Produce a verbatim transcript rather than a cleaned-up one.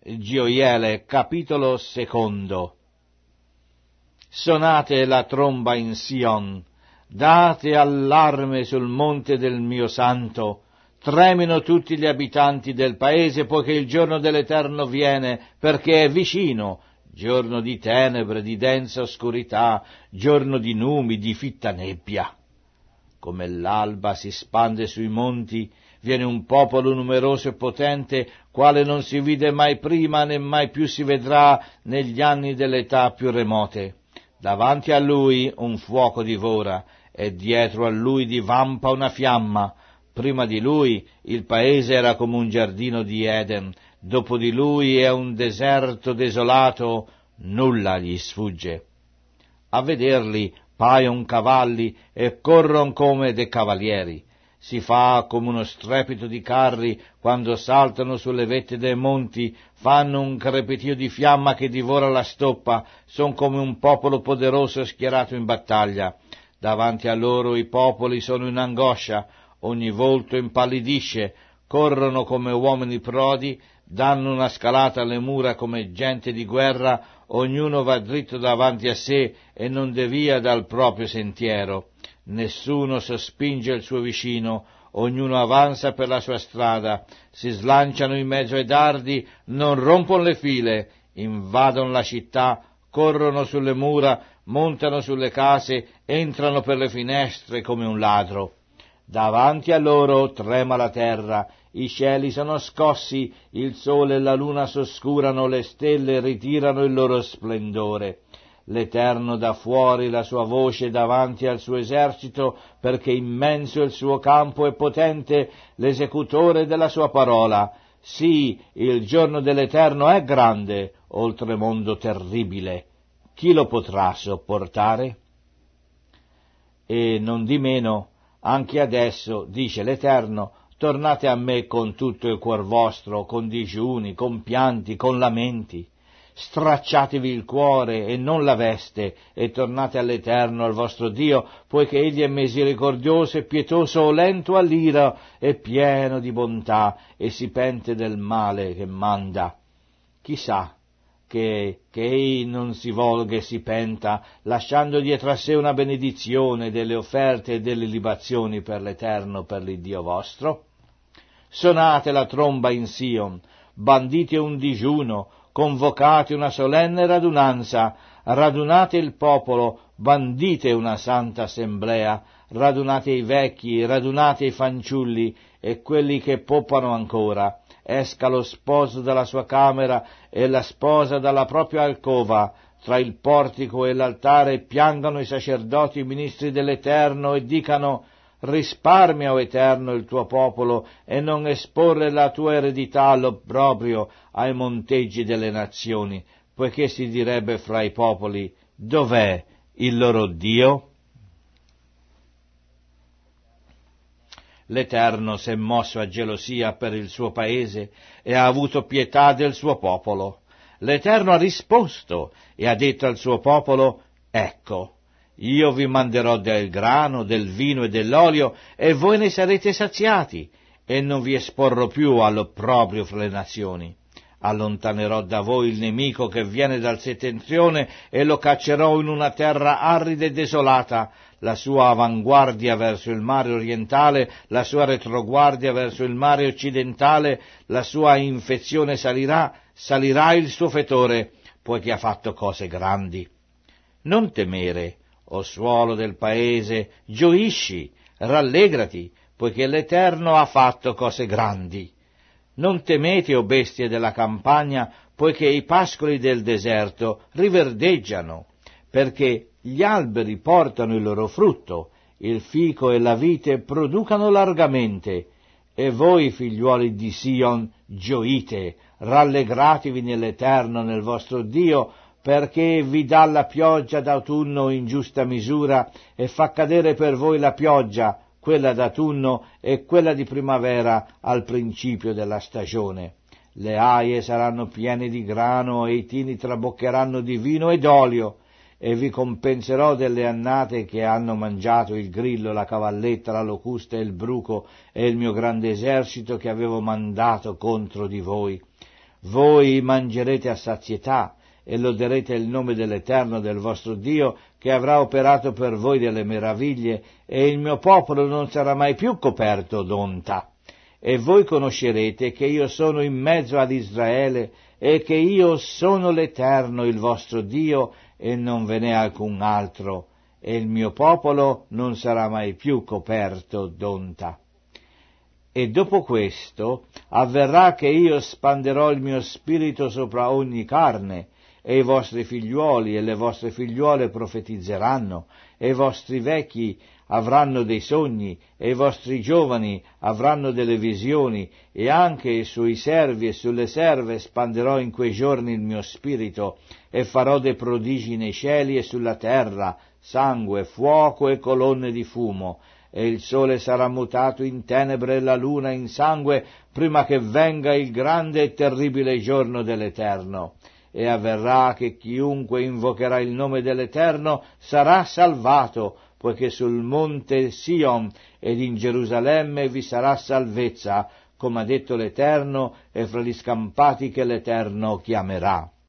Gioiele, capitolo secondo. Sonate la tromba in Sion, date allarme sul monte del mio santo, tremino tutti gli abitanti del paese, poiché il giorno dell'Eterno viene, perché è vicino, giorno di tenebre, di densa oscurità, giorno di numi, di fitta nebbia. Come l'alba si spande sui monti, viene un popolo numeroso e potente, quale non si vide mai prima né mai più si vedrà negli anni delle età più remote. Davanti a lui un fuoco divora, e dietro a lui divampa una fiamma. Prima di lui il paese era come un giardino di Eden, dopo di lui è un deserto desolato, nulla gli sfugge. A vederli paion cavalli e corron come dei cavalieri. Si fa come uno strepito di carri quando saltano sulle vette dei monti, fanno un crepitio di fiamma che divora la stoppa, son come un popolo poderoso schierato in battaglia. Davanti a loro i popoli sono in angoscia, ogni volto impallidisce, corrono come uomini prodi, danno una scalata alle mura come gente di guerra, ognuno va dritto davanti a sé e non devia dal proprio sentiero. Nessuno sospinge il suo vicino, ognuno avanza per la sua strada, si slanciano in mezzo ai dardi, non rompono le file, invadono la città, corrono sulle mura, montano sulle case, entrano per le finestre come un ladro. Davanti a loro trema la terra, i cieli sono scossi, il sole e la luna s'oscurano, le stelle ritirano il loro splendore. L'Eterno dà fuori la sua voce davanti al suo esercito, perché immenso il suo campo e potente l'esecutore della sua parola. Sì, il giorno dell'Eterno è grande, oltremondo terribile. Chi lo potrà sopportare? E non di meno, anche adesso, dice l'Eterno, tornate a me con tutto il cuor vostro, con digiuni, con pianti, con lamenti. Stracciatevi il cuore e non la veste, e tornate all'Eterno, al vostro Dio, poiché Egli è misericordioso e pietoso, lento all'ira e pieno di bontà, e si pente del male che manda. Chissà che, che Egli non si volga e si penta, lasciando dietro a sé una benedizione delle offerte e delle libazioni per l'Eterno, per l'Iddio vostro? Sonate la tromba in Sion, bandite un digiuno, convocate una solenne radunanza, radunate il popolo, bandite una santa assemblea, radunate i vecchi, radunate i fanciulli e quelli che poppano ancora. Esca lo sposo dalla sua camera e la sposa dalla propria alcova. Tra il portico e l'altare piangano i sacerdoti, i ministri dell'Eterno, e dicano: risparmia, o Eterno, il tuo popolo, e non esporre la tua eredità all'obbrobrio, ai monteggi delle nazioni, poiché si direbbe fra i popoli: dov'è il loro Dio? L'Eterno s'è mosso a gelosia per il suo paese e ha avuto pietà del suo popolo. L'Eterno ha risposto e ha detto al suo popolo: ecco, io vi manderò del grano, del vino e dell'olio, e voi ne sarete saziati, e non vi esporrò più all'opprobrio fra le nazioni. Allontanerò da voi il nemico che viene dal settentrione e lo caccerò in una terra arida e desolata, la sua avanguardia verso il mare orientale, la sua retroguardia verso il mare occidentale, la sua infezione salirà, salirà il suo fetore, poiché ha fatto cose grandi. Non temere, o suolo del paese, gioisci, rallegrati, poiché l'Eterno ha fatto cose grandi. Non temete, o bestie della campagna, poiché i pascoli del deserto riverdeggiano, perché gli alberi portano il loro frutto, il fico e la vite producano largamente, e voi, figliuoli di Sion, gioite, rallegratevi nell'Eterno, nel vostro Dio, perché vi dà la pioggia d'autunno in giusta misura e fa cadere per voi la pioggia, quella d'autunno e quella di primavera al principio della stagione. Le aie saranno piene di grano e i tini traboccheranno di vino ed olio, e vi compenserò delle annate che hanno mangiato il grillo, la cavalletta, la locusta e il bruco e il mio grande esercito che avevo mandato contro di voi. Voi mangerete a sazietà e loderete il nome dell'Eterno, del vostro Dio, che avrà operato per voi delle meraviglie, e il mio popolo non sarà mai più coperto d'onta. E voi conoscerete che io sono in mezzo ad Israele, e che io sono l'Eterno, il vostro Dio, e non ve n'è alcun altro, e il mio popolo non sarà mai più coperto d'onta. E dopo questo avverrà che io spanderò il mio spirito sopra ogni carne, e i vostri figliuoli e le vostre figliuole profetizzeranno, e i vostri vecchi avranno dei sogni, e i vostri giovani avranno delle visioni, e anche sui servi e sulle serve spanderò in quei giorni il mio spirito, e farò dei prodigi nei cieli e sulla terra, sangue, fuoco e colonne di fumo, e il sole sarà mutato in tenebre e la luna in sangue, prima che venga il grande e terribile giorno dell'Eterno. E avverrà che chiunque invocherà il nome dell'Eterno sarà salvato, poiché sul monte Sion ed in Gerusalemme vi sarà salvezza, come ha detto l'Eterno, e fra gli scampati che l'Eterno chiamerà.